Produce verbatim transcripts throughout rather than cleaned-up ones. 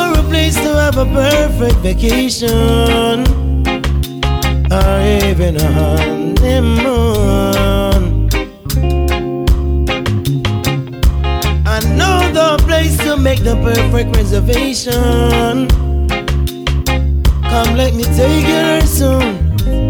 for a place to have a perfect vacation, or even a honeymoon. I know the place to make the perfect reservation. Come, let me take you there soon.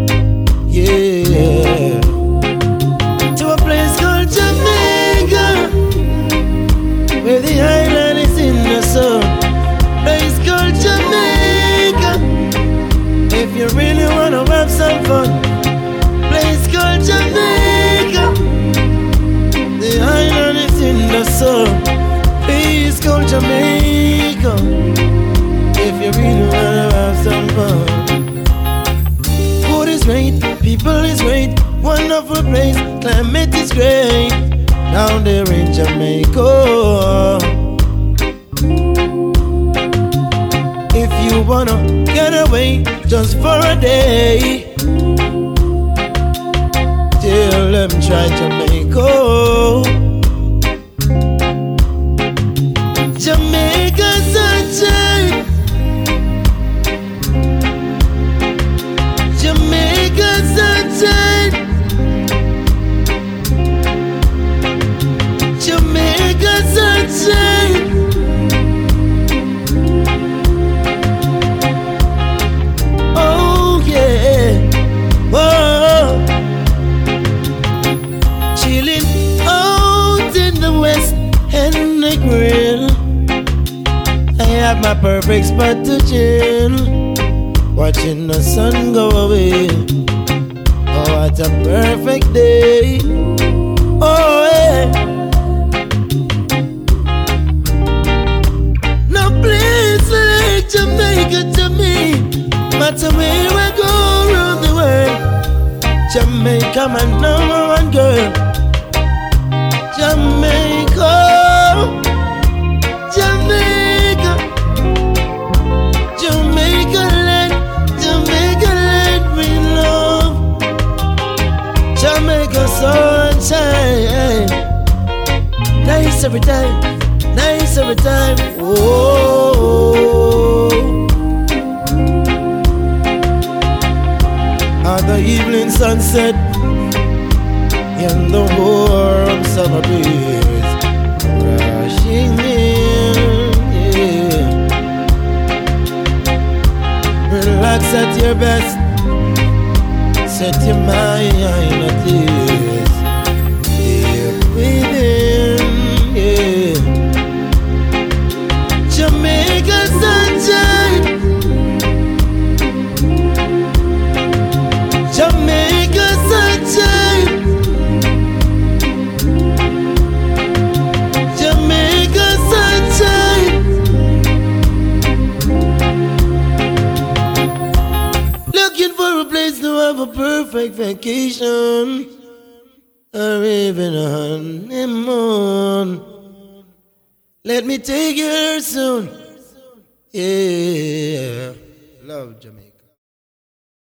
Yeah, to a place called Jamaica, where the island is in the sun. Place called Jamaica, if you really wanna have some fun. Place called Jamaica, the island is in the sun. Place called Jamaica, if you really wanna have some fun. Food is great, people is great, wonderful place, climate is great down there in Jamaica. If you wanna get away just for a day, tell them try Jamaica. Jamaica sunshine, Jamaica sunshine, Jamaica sunshine. Oh yeah, whoa. Chilling out in the west and the grill, I have my perfect spot to chill, watching the sun go away. Oh, what a perfect day. Oh yeah. No place like Jamaica to me, matter where I go around the world. Jamaica, my number one girl. Jamaica, Jamaica, Jamaica land, Jamaica land we love. Jamaica sunshine, nice every time, nice every time. Oh, at the evening sunset in the warm summer breeze rushing in, yeah. Relax at your best, set your mind at ease, deep within, yeah. Jamaica sunshine, Jamaica sunshine, Jamaica sunshine. Looking for a place to have a perfect vacation, or even a honeymoon. Let me take you there soon. Yeah, love Jamaica.